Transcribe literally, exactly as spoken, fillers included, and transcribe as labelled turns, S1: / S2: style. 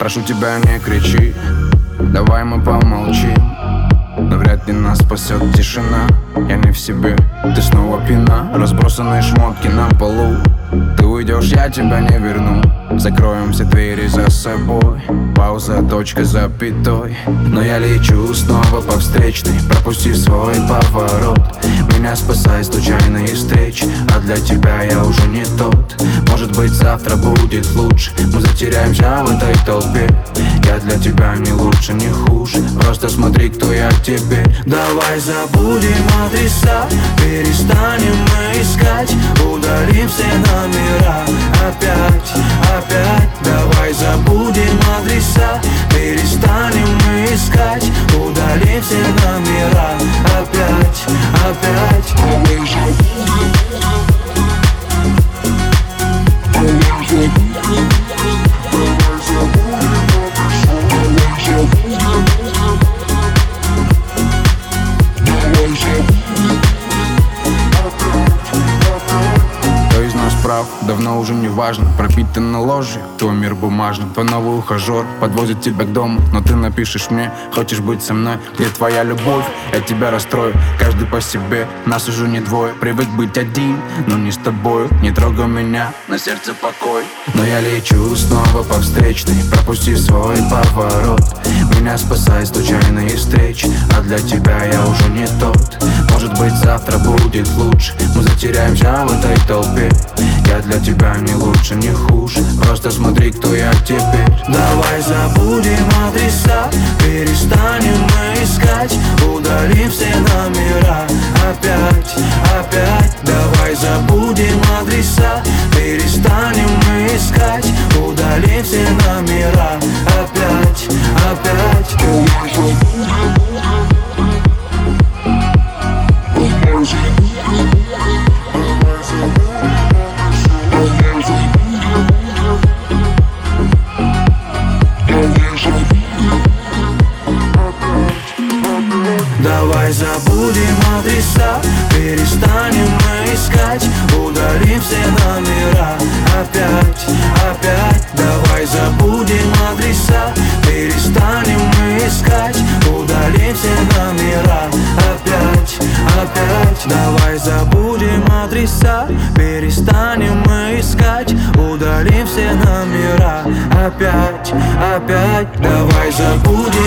S1: Прошу тебя, не кричи, давай мы помолчим. Но вряд ли нас спасет тишина. Я не в себе, ты снова пьяна. Разбросанные шмотки на полу. Ты уйдешь, я тебя не верну. Закроем все двери за собой. Пауза, точка, запятой. Но я лечу снова по встречной, пропустив свой поворот. Меня спасает случайные встречи, а для тебя я уже не тот. Может быть, завтра будет лучше. Мы затеряемся в этой толпе. Я для тебя не лучше, не хуже. Просто смотри, кто я теперь. Давай забудем адреса, перестанем мы искать, удалим все номера. Опять, опять. Давай забудем адреса, перестанем мы искать, удалим все номера. Опять, опять. Давай забудем. Давай забудем. Давай забудем адреса. Давай забудем. Давай забудем. Кто из нас прав, давно уже не важно. Пропитан на ложе, твой мир бумажный. Твой новый ухажер подвозит тебя к дому, но ты напишешь мне: хочешь быть со мной? Где твоя любовь? Я тебя расстрою. Каждый по себе, нас уже не двое. Привык быть один, но не с тобою. Не трогай меня, на сердце покой. Но я лечу снова по встречной, пропустив свой поворот. Меня спасает случайные встречи, а для тебя я уже не тот. Может быть, завтра будет лучше. Мы затеряемся в этой толпе. Я для тебя не лучше, не хуже. Просто смотри, кто я теперь. Давай забудем адреса, перестанем мы искать, удалим все номера. Опять, опять. Давай забудем адреса, перестанем мы искать, удалим все номера. Опять, опять. Давай забудем. Давай забудем. Давай забудем адреса, перестанем мы искать, удалим все номера. Опять, опять. Давай забудем адреса, перестанем мы искать, удалим все номера. Опять, опять. Давай забудем адреса, перестанем мы искать, удалим все номера. Опять, опять. Давай забудем